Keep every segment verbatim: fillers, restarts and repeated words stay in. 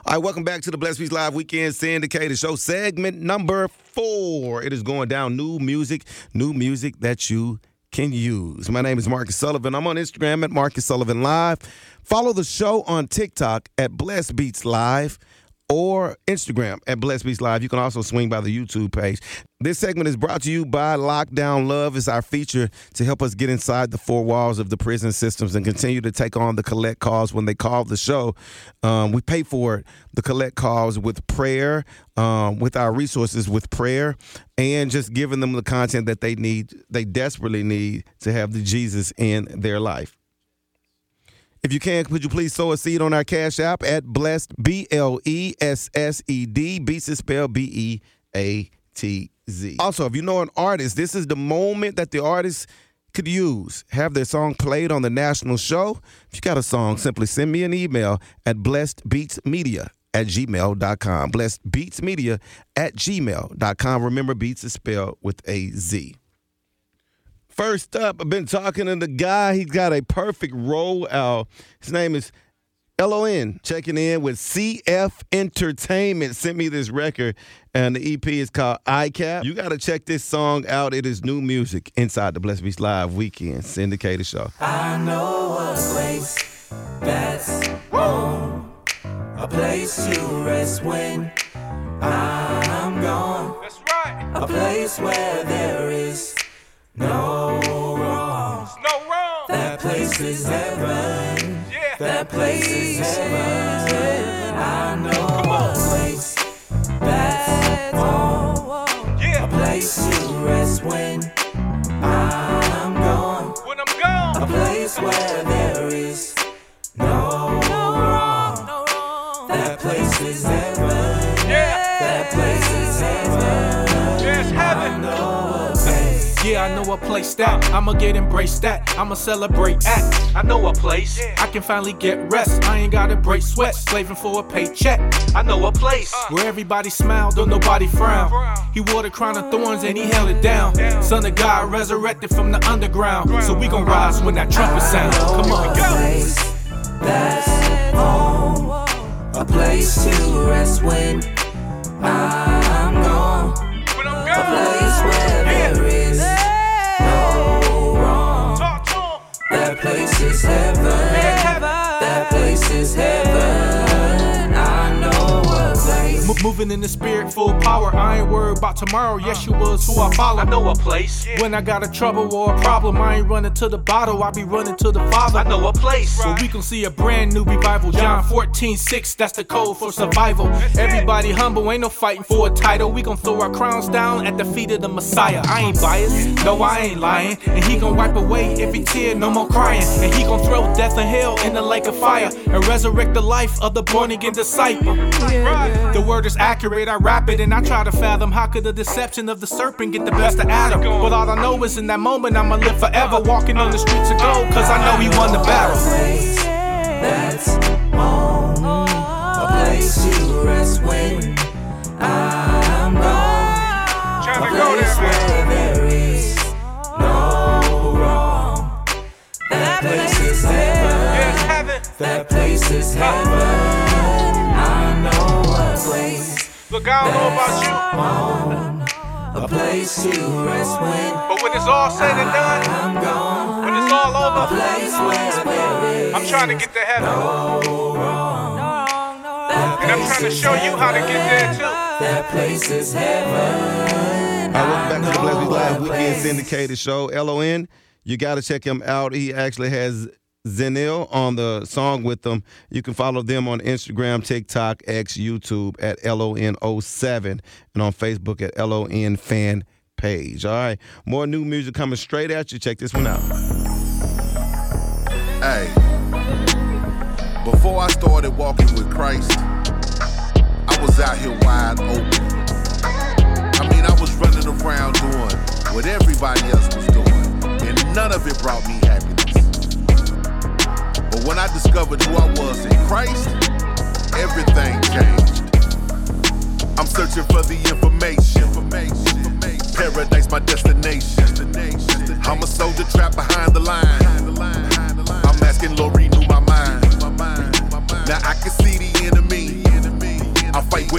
All right, welcome back to the Blessed Beats Live Weekend Syndicated Show, segment number four. It is going down, new music, new music that you can use. My name is Marcus Sullivan. I'm on Instagram at Marcus Sullivan Live. Follow the show on TikTok at Blessed Beats Live or Instagram at Blessed Beats Live. You can also swing by the YouTube page. This segment is brought to you by Lockdown Love. It's our feature to help us get inside the four walls of the prison systems and continue to take on the collect calls when they call the show. Um, we pay for it, the collect calls with prayer, um, with our resources with prayer, and just giving them the content that they need, they desperately need to have the Jesus in their life. If you can, could you please sow a seed on our Cash App at Blessed, B L E S S E D. Beats is spelled B E A T Z. Also, if you know an artist, this is the moment that the artist could use. Have their song played on the national show. If you got a song, simply send me an email at blessedbeatsmedia at gmail dot com. blessedbeatsmedia at gmail dot com. Remember, Beats is spelled with a Z. First up, I've been talking to the guy. He's got a perfect rollout. His name is L O N, checking in with C F Entertainment. Sent me this record, and the E P is called I CAP. You got to check this song out. It is new music inside the Blessed Beats Live Weekend Syndicated Show. I know a place that's home, a place to rest when I'm gone. That's right. A place where there is no wrong. No wrong. That place is heaven. Yeah. That place is heaven. I know a place that's home. Yeah. A place to rest when I'm gone. When I'm gone. A place where there is no wrong. No wrong. That place is heaven. Yeah. That place is heaven. Yes, heaven. I know a place. Yeah, I know a place that I'ma get embraced that I'ma celebrate at. I know a place I can finally get rest. I ain't gotta break sweat, slaving for a paycheck. I know a place where everybody smiled, though nobody frowned. He wore the crown of thorns and he held it down. Son of God resurrected from the underground. So we gon' rise when that trumpet sounds. Come on, a place that's home, a place to rest when I'm gone. A place where there is no wrong. That place is heaven. That place is heaven. I know a place. M- moving in the spirit, full power. I ain't worried about tomorrow. Yeshua is who I follow. I know a place. When I got a trouble or a problem, I ain't running to the bottle. I be running to the Father. I know a place where we can see a brand new revival. John fourteen six, that's the code for survival. Everybody humble, ain't no fighting for a title. We gon' throw our crowns down at the feet of the Messiah. I ain't biased, no I ain't lying. And he gon' wipe away every tear, no more crying. And he gon' throw death and hell in the lake of fire and resurrect the life of the born again disciple. The word is accurate, I rap it and I try to fathom how could the deception of the serpent get the best of Adam. But all I know is in that moment I'ma live forever, walking on the streets of gold, cause I know he won the battle. A place that's home, a place to rest when I'm gone. A place where there is no wrong. That place is heaven. That place is heaven. I know a place. Look, I don't know about you, home, a place to rest when but when it's all said and done, I'm gone. when it's all A over, place where there is I'm trying to get to heaven. no wrong. That And I'm trying to show you how to get there too. That place is heaven. All right, welcome back to the Blessed Beats Live I know a Weekend place. Syndicated Show. L O N, you got to check him out. He actually has Zenil on the song with them. You can follow them on Instagram, TikTok, X, YouTube at L O N oh seven and on Facebook at L O N Fan Page. All right, more new music coming straight at you. Check this one out. Hey, before I started walking with Christ, I was out here wide open. I mean, I was running around doing what everybody else was doing, and none of it brought me happiness. But when I discovered who I was in Christ, everything changed. I'm searching for the information. Paradise my destination. I'm a soldier trapped behind the line. I'm asking Lord, renew my mind. Now I can see the enemy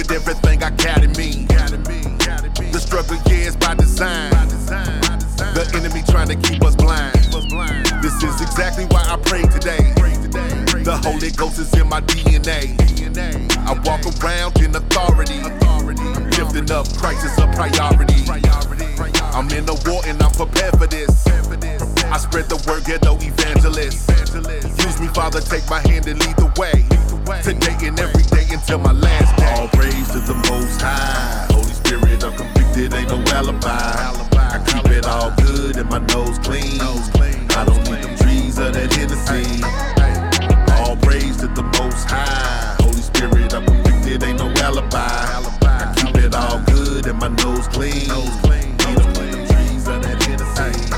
with everything I carry me. The struggle, yeah, is by design. The enemy trying to keep us blind. This is exactly why I pray today. The Holy Ghost is in my D N A. I walk around in authority. Lifting up Christ is a priority. I'm in the war and I'm prepared for this. I spread the word, ghetto evangelist. Use me, Father, take my hand and lead the way. Today and every day until my last day. All praise to the Most High. Holy Spirit, I'm convicted, ain't no alibi. I keep it all good and my nose clean. I don't need them trees or that Hennessy. All praise to the Most High. Holy Spirit, I'm convicted, ain't no alibi. I keep it all good and my nose clean. I don't need them trees or that Hennessy.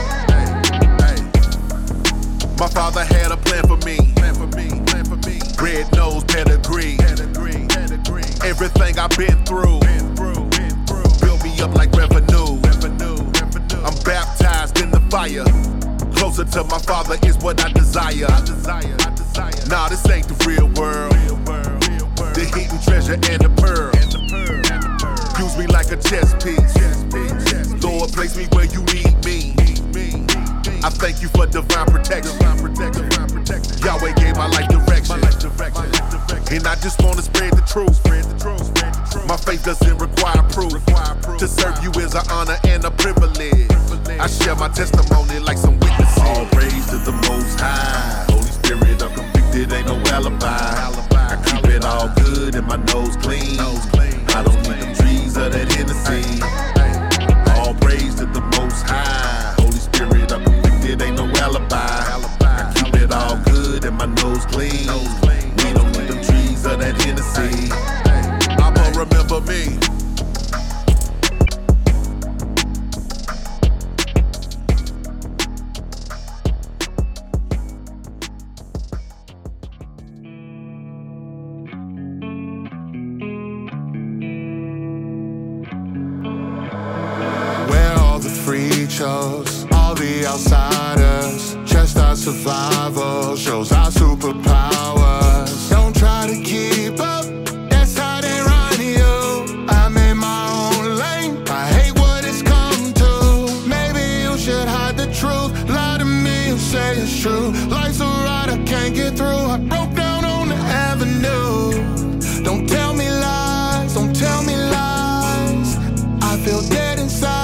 My father had a plan for me. Red nose pedigree. Everything I've been through built me up like revenue. I'm baptized in the fire. Closer to my father is what I desire. Nah, this ain't the real world. The hidden treasure and the pearl. Use me like a chess piece. Lord, place me where you need me. I thank you for divine protection. Yahweh gave my life direction. And I just wanna spread the truth. My faith doesn't require proof. To serve you is an honor and a privilege. I share my testimony like some witnesses. All praise to the Most High. Holy Spirit, I'm convicted, ain't no alibi. I keep it all good and my nose clean. I don't need them trees or that Hennessy. All praise to the Most High. Holy Spirit, I'm convicted, ain't no alibi. I keep it all good and my nose clean. We don't need them trees or that Hennessy. I'ma remember me. Shows all the outsiders, just our survival, shows our superpowers. Don't try to keep up, that's how they run you. I made my own lane, I hate what it's come to. Maybe you should hide the truth, lie to me, you say it's true. Life's a ride, I can't get through, I broke down on the avenue. Don't tell me lies, don't tell me lies. I feel dead inside.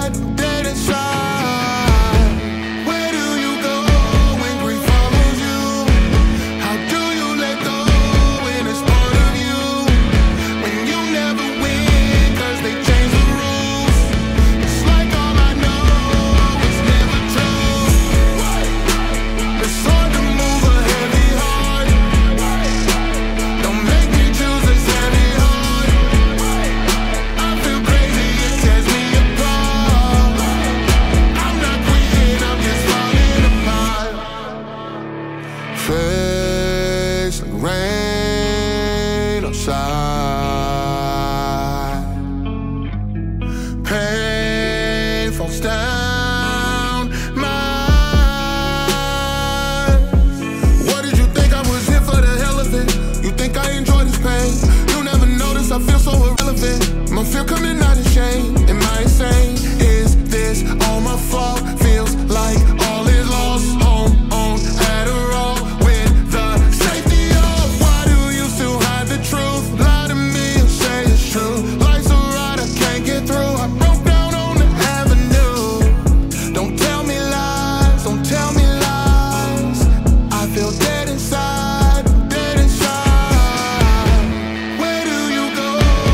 I feel so irrelevant. My fear coming out of shame. Am I insane? Is this all my fault? Feels like all is lost. Home on Adderall with the safety of. Why do you still hide the truth? Lie to me and say it's true. Life's a ride, I can't get through. I broke down on the avenue. Don't tell me lies, don't tell me lies. I feel dead inside.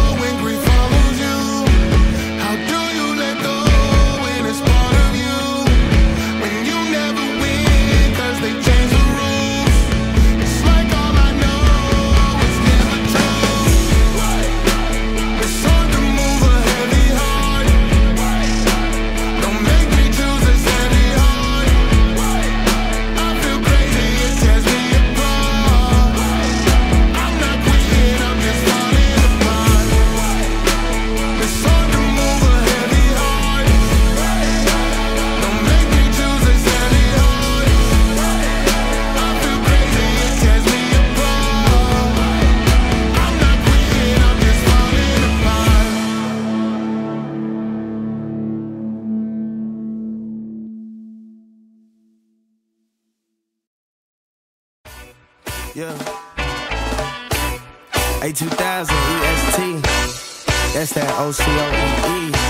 You yeah. A two thousand E S T, that's that O C O N E.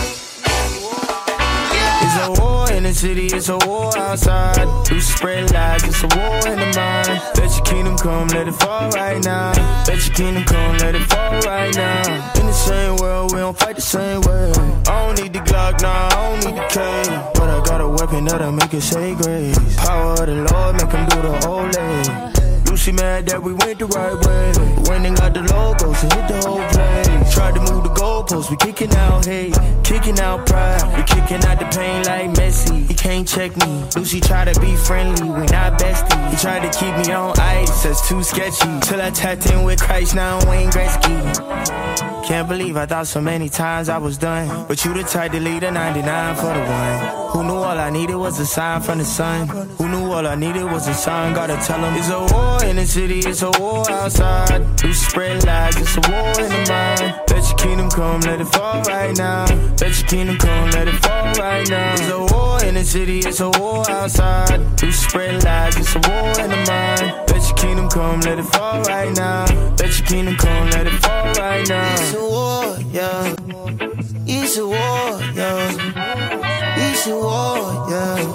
It's a war in the city, it's a war outside. You spread lies, it's a war in the mind. Let your kingdom come, let it fall right now. Let your kingdom come, let it fall right now. In the same world, we don't fight the same way. I don't need the Glock, nah, I don't need the K. But I got a weapon that'll make it say grace. Power of the Lord, make him do the whole day. She mad that we went the right way. When they got the logo, so hit the whole place. Tried to move the goalposts, we kicking out hate, kicking out pride. We kicking out the pain like Messi. He can't check me. Lucy tried to be friendly, we not besties. He tried to keep me on ice, that's too sketchy. Till I tapped in with Christ, now I'm Wayne Gretzky. Can't believe I thought so many times I was done. But you the type to lead a ninety-nine for the one. Who knew all I needed was a sign from the sun? Who knew all I needed was a sign? Gotta tell them it's a war in the city, it's a war outside. You spread lies, it's a war in the mind. Let your kingdom come, let it fall right now. Let your kingdom come, let it fall right now. It's a war in the city, it's a war outside. You spread lies, it's a war in the mind. Let your kingdom come, let it fall right now. Let your kingdom come, let it fall right now. It's a war, yeah. It's a war, yeah. It's a war,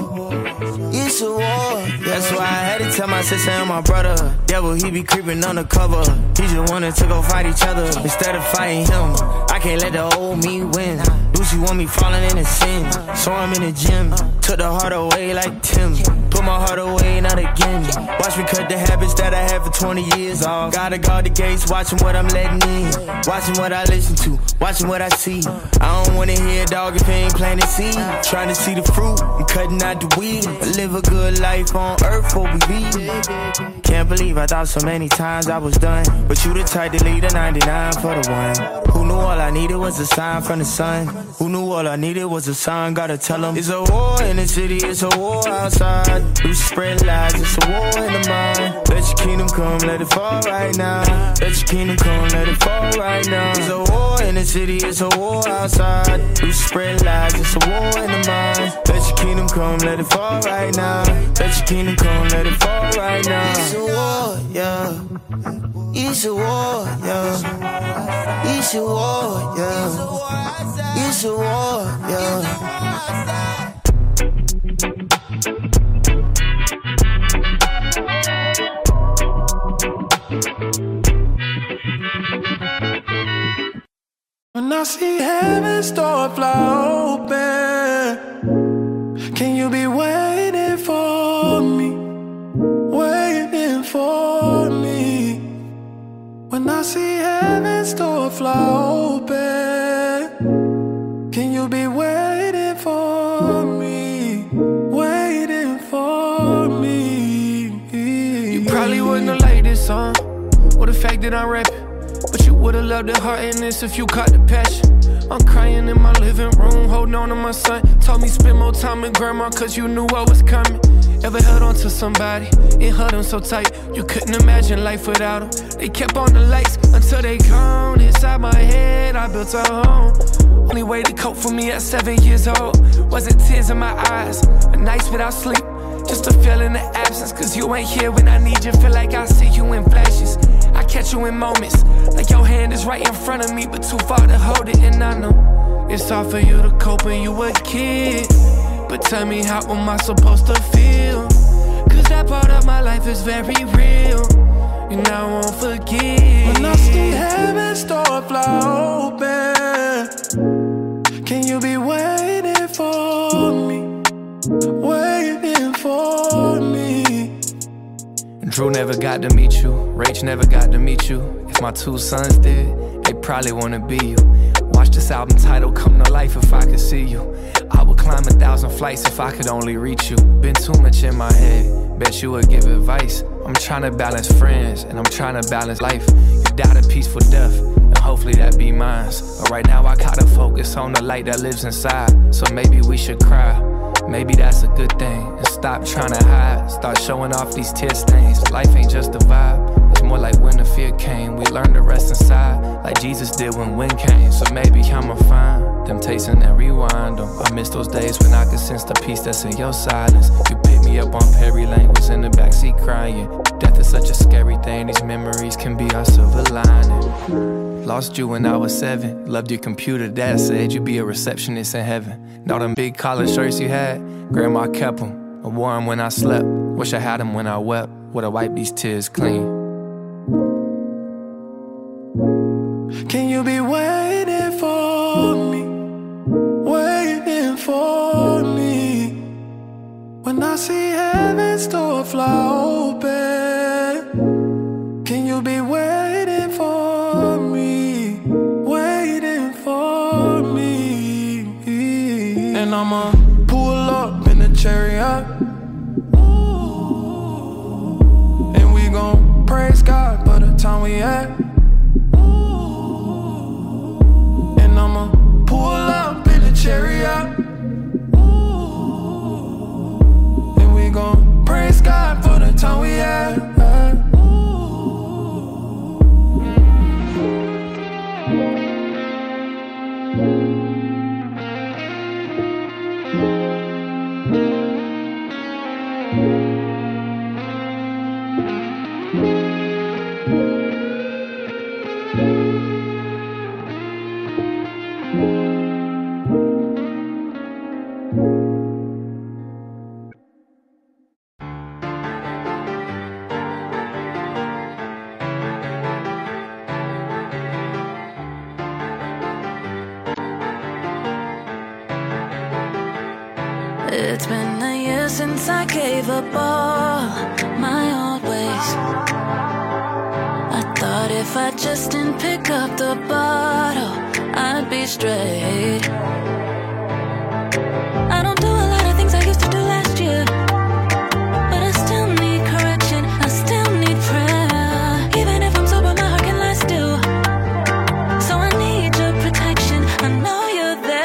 yeah. It's a war, yeah. That's why I had to tell my sister and my brother. Devil, he be creeping undercover. He just wanted to go fight each other instead of fighting him. I can't let the old me win. Lucy want me falling into sin. So I'm in the gym. Took the heart away like Tim. Put my heart away, not again. Watch me cut the habits that I had for twenty years off. Gotta guard the gates, watching what I'm letting in. Watching what I listen to, watching what I see. I don't wanna hear a dog if he ain't planting seed. Trying to see the fruit, I'm cutting out the weed. Live a good life on earth for we be. Can't believe I thought so many times I was done. But you the type to lead a ninety-nine for the one. Who knew all I needed was a sign from the sun? Who knew all I needed was a sign? Gotta tell them it's a war in the city, it's a war outside. You spread lies, it's a war in the mind. Let your kingdom come, let it fall right now. Let your kingdom come, let it fall right now. It's a war in the city, it's a war outside. You spread lies, it's a war in the mind. Let your kingdom come, let it fall right now. Let your kingdom come, let it fall right now. It's a war, yeah. It's a war, yeah. It's a war, yeah. It's a war, yeah. When I see heaven's door fly open, can you be waiting for me? Waiting for me. When I see heaven's door fly open, can you be waiting for me? Waiting for me. You probably wouldn't have liked this song, or the fact that I'm rapping, but you would've loved the heart in this if you caught the passion. I'm crying in my living room, holding on to my son. Told me spend more time with grandma, cause you knew what was coming. Ever held on to somebody, it held them so tight, you couldn't imagine life without them. They kept on the lights until they gone. Inside my head, I built a home. Only way to cope for me at seven years old wasn't tears in my eyes, a nights without sleep, just a feeling of absence. Cause you ain't here when I need you, feel like I see you in flashes. I catch you in moments, like your hand is right in front of me, but too far to hold it. And I know it's hard for you to cope when you a kid, but tell me, how am I supposed to feel? Cause that part of my life is very real, and I won't forget. When I see heaven's door fly open, can you be waiting for me? Waiting for me. Drew never got to meet you, Rach never got to meet you. If my two sons did, they probably wanna be you. Watch this album title come to life if I could see you. I would climb a thousand flights if I could only reach you. Been too much in my head, bet you would give advice. I'm trying to balance friends, and I'm trying to balance life. You died a peaceful death, and hopefully that be mine. But right now I gotta focus on the light that lives inside. So maybe we should cry, maybe that's a good thing, and stop trying to hide. Start showing off these tear stains. Life ain't just a vibe, it's more like when the fear came. We learned to rest inside, like Jesus did when wind came. So maybe I'ma find temptation and rewind them. I miss those days when I could sense the peace that's in your silence. You picked me up on Perry Lane, was in the backseat crying. Death is such a scary thing, these memories can be our silver lining. Lost you when I was seven, loved your computer, dad said you'd be a receptionist in heaven. All them big collar shirts you had, grandma kept them, I wore them when I slept, wish I had them when I wept, would've wiped these tears clean. Can you be waiting for me, waiting for me, when I see heaven's door fly open? Can you be waiting for me, waiting for me? And I'ma pull up in the chariot, and we gon' praise God for the time we at. And I'ma pull up in the chariot, and we gon' praise God for the time we had. It's been a year since I gave up all my old ways. I thought if I just didn't pick up the bottle, I'd be straight. I don't do a lot of things I used to do last year, but I still need correction, I still need prayer. Even if I'm sober, my heart can lie still. So I need your protection, I know you're there.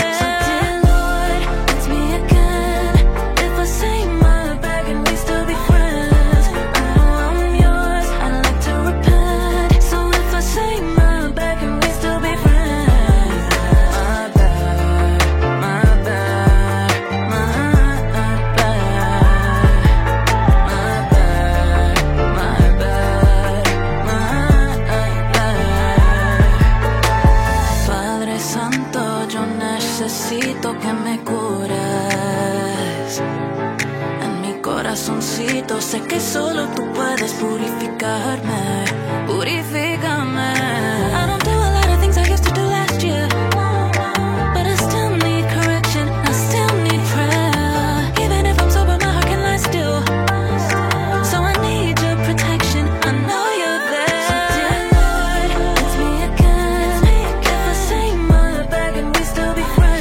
Necesito que me cures en mi corazoncito. Sé que solo tú puedes purificarme, purifícame. I don't do a lot of things I used to do last year, but I still need correction, I still need prayer. Even if I'm sober, my heart can lie still. So I need your protection, I know you're there. So dear Lord, it's me again. If I say my bag and we still be friends.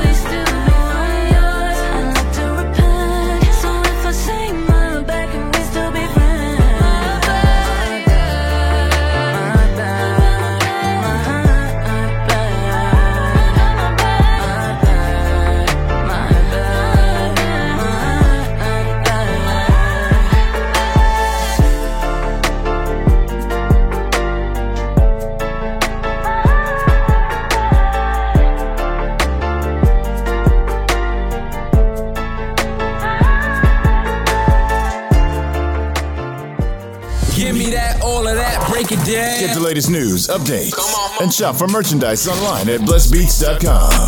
Get the latest news, updates, and shop for merchandise online at blessed beats dot com.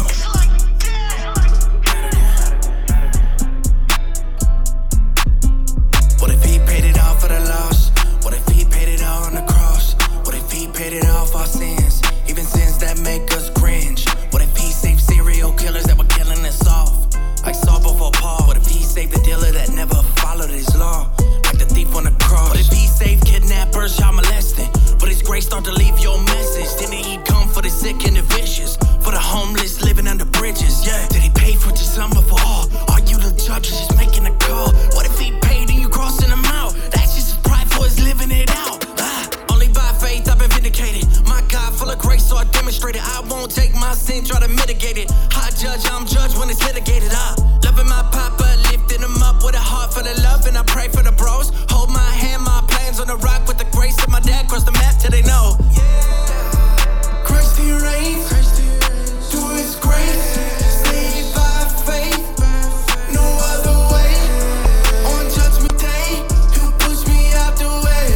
What if he paid it all for the loss? What if he paid it all on the cross? What if he paid it all for our sins? Even sins that make us cringe. What if he saved serial killers that were killing us off? Like Saul before Paul. What if he saved the dealer that never followed his law? Like the thief on the cross. What if he saved kidnappers, child molesting? But his grace start to leave your message. Didn't he come for the sick and the vicious? For the homeless living under bridges, yeah. Did he pay for just some before all? Are you the judge just making a call? What if he paid and you crossing him out? That's just his pride for his living it out. Ah, only by faith I've been vindicated. My God full of grace, so I demonstrate it. I won't take my sin, try to mitigate it. High judge, I'm judged when it's litigated. Ah, loving my papa, lifting him up with a heart full of love, and I pray for the bros. Hold my hand, my plans on the rock with the grace of my dad. Cross the map till they know. Christ he reigns, through his grace, saved by faith, no other way. On judgment day, he'll push me out the way.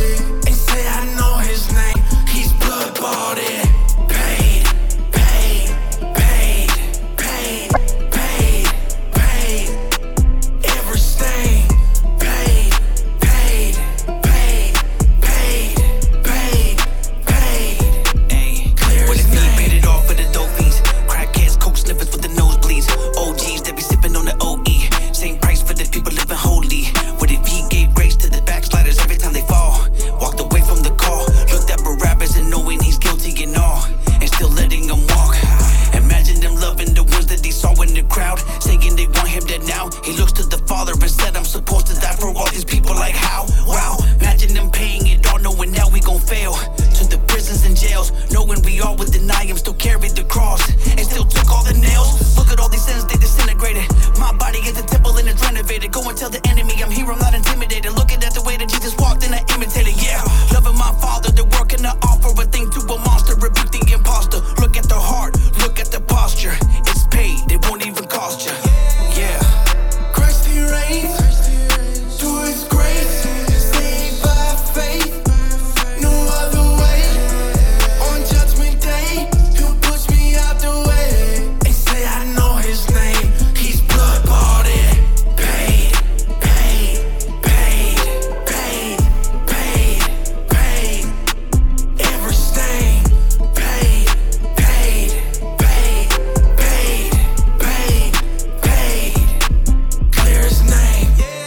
y'all would deny him, still carried the cross and still took all the nails. Look at all these sins, they disintegrated. My body is a temple and it's renovated. Go and tell the enemy I'm here, I'm not intimidated. Looking at the way that Jesus walked and I imitated, yeah. Loving my Father, the work and the offer a thing to a monster, rebuke the imposter. Look at the heart, look at the posture. It's paid, it won't even cost you. Yeah. Christ he reigns, to his grace, saved by faith, no other way. On judgment day, he'll push me out the way. They say I know his name, he's blood bought in. Paid, paid, paid, paid, paid, paid. Every stain, paid, paid, paid, paid, paid, paid. Clear his name.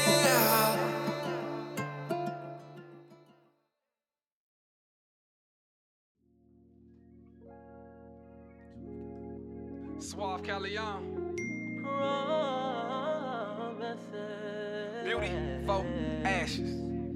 Suave Callion. Beauty for ashes.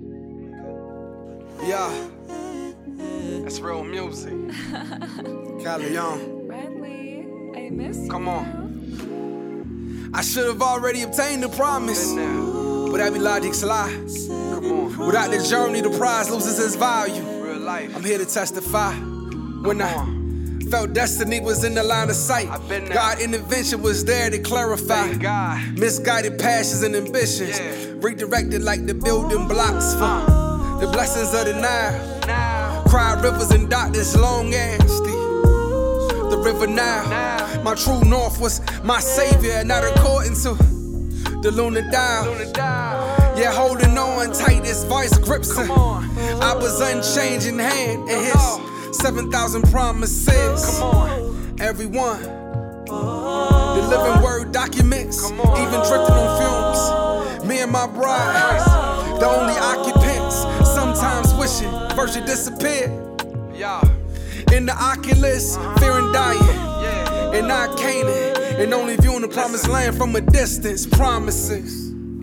Yeah. That's real music. Callion. Bradley, I miss you. Come on. I should have already obtained the promise. But every logic's a lie. Come on. Without the journey, the prize loses its value. Real life. I'm here to testify. When I felt destiny was in the line of sight, God intervention was there to clarify. Misguided passions and ambitions, redirected like the building blocks for the blessings of the Nile. Cried rivers and darkness long as the, the river Nile. My true north was my savior, not according to the lunar dial. Yeah, holding on tight, his vice grips her. I was unchanging hand in his seven thousand promises. Come on. Everyone. The living word documents. Even drifting on fumes. Me and my bride. The only occupants. Sometimes wishing version disappeared. In the Oculus. Fearing dying. And not Canaan. And only viewing the promised land from a distance. Promises.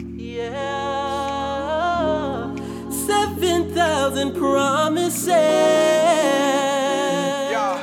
Seven thousand promises. Yeah.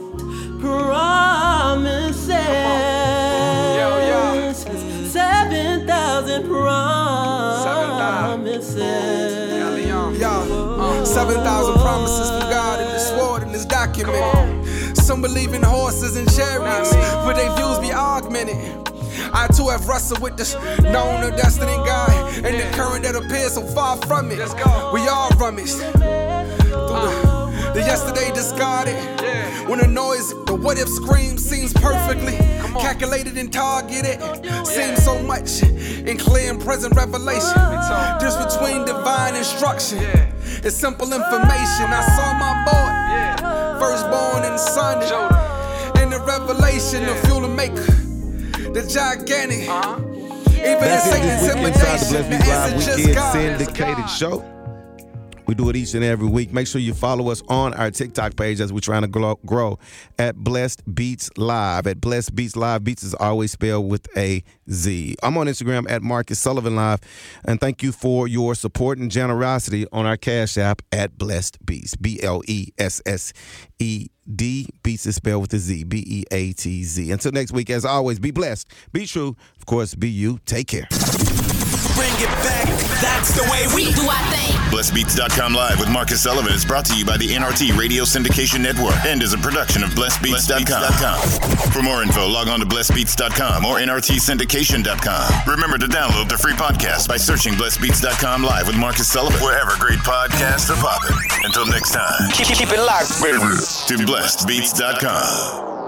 Promises. Yo, yo. Seven thousand promises. Yeah. Uh, Seven thousand promises from God in this word, in this document. Some believe in horses and chariots, but their views be augmented. I too have wrestled with this known or destiny God and the current that appears so far from it. We all rummaged through the, the yesterday discarded. When the noise, the what if scream seems perfectly calculated and targeted. Seems so much in clear and present revelation. Just between divine instruction and simple information. I saw my boy, firstborn and son, in the revelation, the fuel to make the gigantic. Uh-huh. Even That's the it this week inside the Blessed Beats Live Weekend Syndicated Show. We do it each and every week. Make sure you follow us on our TikTok page as we're trying to grow, grow at Blessed Beats Live. At Blessed Beats Live, Beats is always spelled with a Z. I'm on Instagram at Marcus Sullivan Live. And thank you for your support and generosity on our Cash App at Blessed Beats. B L E S S E D. Beats is spelled with a Z. B E A T Z. Until next week, as always, be blessed, be true, of course, be you. Take care. Bring it back, that's the way we do our thing. Blessed Beats dot com Live with Marcus Sullivan is brought to you by the N R T Radio Syndication Network and is a production of Blessed Beats dot com. For more info, log on to Blessed Beats dot com or N R T Syndication dot com. Remember to download the free podcast by searching Blessed Beats dot com Live with Marcus Sullivan, wherever great podcasts are popping. Until next time, Keep, keep it locked, baby. to Blessed Beats dot com.